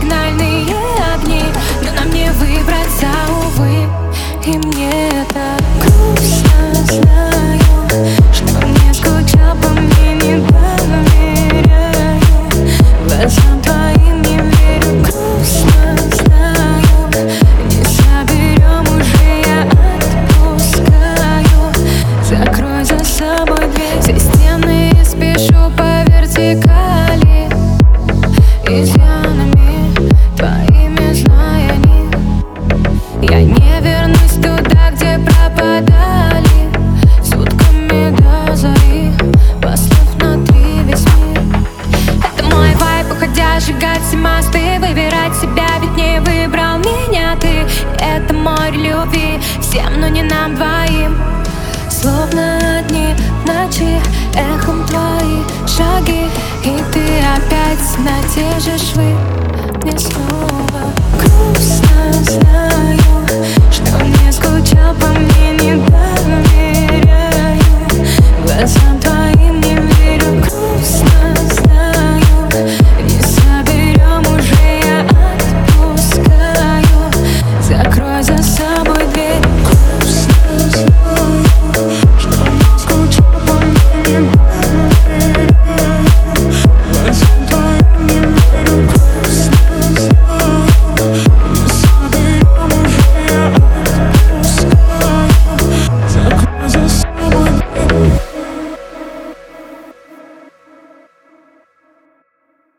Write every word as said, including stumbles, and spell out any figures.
сигнальные огни, но нам не выбраться, увы. И мне это грустно, знаю, что не скучал по мне, не доверяю, глазам твоим не верю. Грустно, знаю, не соберем уже, я отпускаю. Закрой за собой дверь, все стены я спешу по вертикали, изъянами твоими знаниями. Я не вернусь туда, где пропадали сутками до зари, послав на три весь мир. Это мой вайб, уходя, сжигать все мосты, выбирать себя, ведь не выбрал меня ты. Это море любви всем, но не нам двоим. Словно одни в ночи, эхом твои шаги, и ты опять на те же швы мне снова.